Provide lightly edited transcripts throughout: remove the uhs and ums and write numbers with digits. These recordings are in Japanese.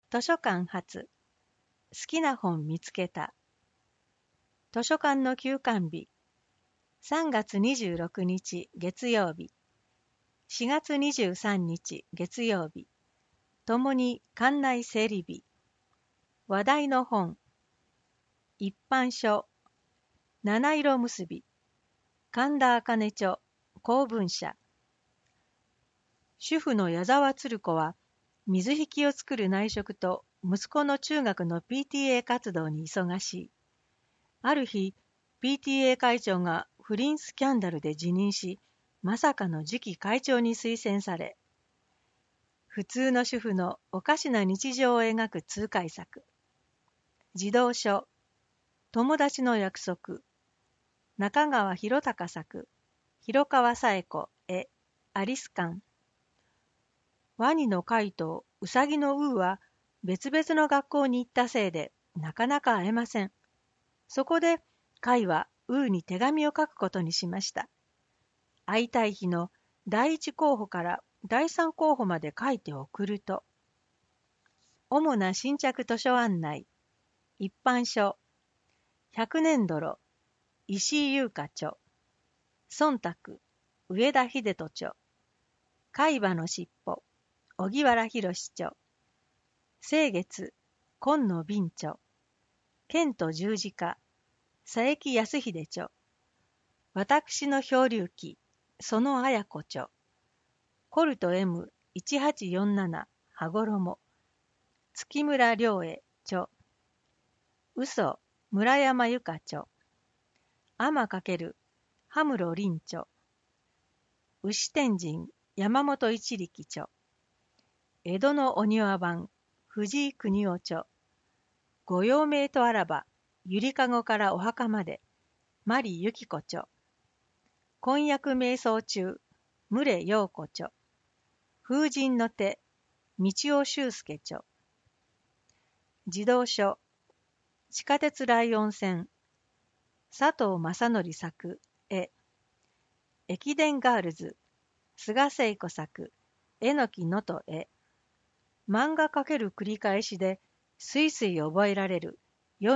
図書館発好きな本見つけた。図書館の休館日3月26日月曜日、4月23日月曜日、ともに館内整理日。話題の本、一般書、七色結び、神田茜著、公文社。主婦の矢沢鶴子は、水引を作る内職と息子の中学の PTA 活動に忙しい。ある日、PTA 会長が不倫スキャンダルで辞任し、まさかの次期会長に推薦され、普通の主婦のおかしな日常を描く痛快作。児童書、友達の約束、中川博隆作、広川紗恵子絵、アリス館。ワニのカイとウサギのウーは別々の学校に行ったせいでなかなか会えません。そこでカイはウーに手紙を書くことにしました。会いたい日の第一候補から第三候補まで書いて送ると、主な新着図書案内、一般書、百年泥、石井優香著、忖度、上田秀人著、海馬のしっぽ、荻原博著、清月、今野敏著、剣と十字架、佐伯康秀著、私の漂流記、その綾子著、コルト M1847 羽衣、月村良恵著、嘘、村山由佳著、天×羽室凛著、牛天神、山本一力著、江戸のお庭番、藤井邦夫著、御用名とあらば、ゆりかごからお墓まで、マリユキ子著、婚約瞑想中、牟礼陽子著、風神の手、道尾修介著、児童書、地下鉄ライオン線、佐藤正則作、絵、駅伝ガールズ、菅聖子作、えのきのと絵。漫画かける繰り返しで、すいすい覚えられる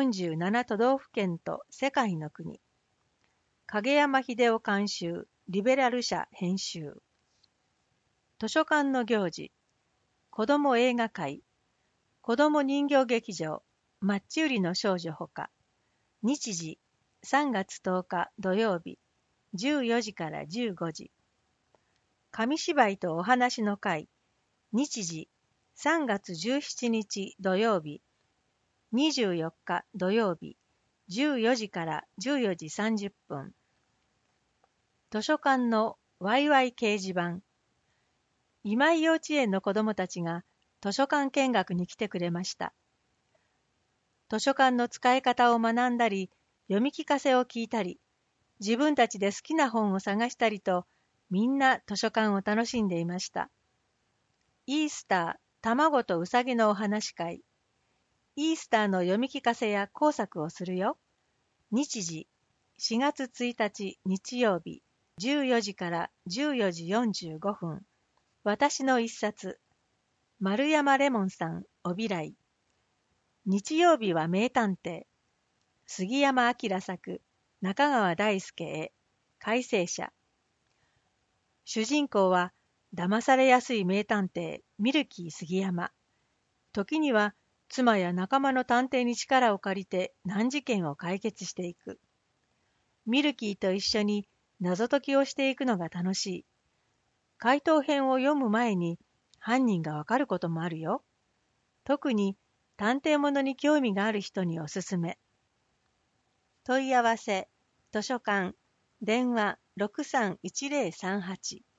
47都道府県と世界の国。影山秀夫監修、リベラル社編集。図書館の行事、子ども映画会、子ども人形劇場、マッチ売りの少女ほか。日時、3月10日土曜日、14時から15時。紙芝居とお話の会、日時、3月17日土曜日、24日土曜日、14時から14時30分。図書館のワイワイ掲示板。今井幼稚園の子どもたちが図書館見学に来てくれました。図書館の使い方を学んだり、読み聞かせを聞いたり、自分たちで好きな本を探したりと、みんな図書館を楽しんでいました。イースター、卵とうさぎのお話会。イースターの読み聞かせや工作をするよ。日時、4月1日日曜日、14時から14時45分。私の一冊。丸山レモンさん、おびらい。日曜日は名探偵。杉山明作、中川大輔絵、改正者。主人公は、騙されやすい名探偵、ミルキー杉山。時には、妻や仲間の探偵に力を借りて難事件を解決していく。ミルキーと一緒に謎解きをしていくのが楽しい。回答編を読む前に犯人がわかることもあるよ。特に探偵物に興味がある人におすすめ。問い合わせ、図書館、電話631038。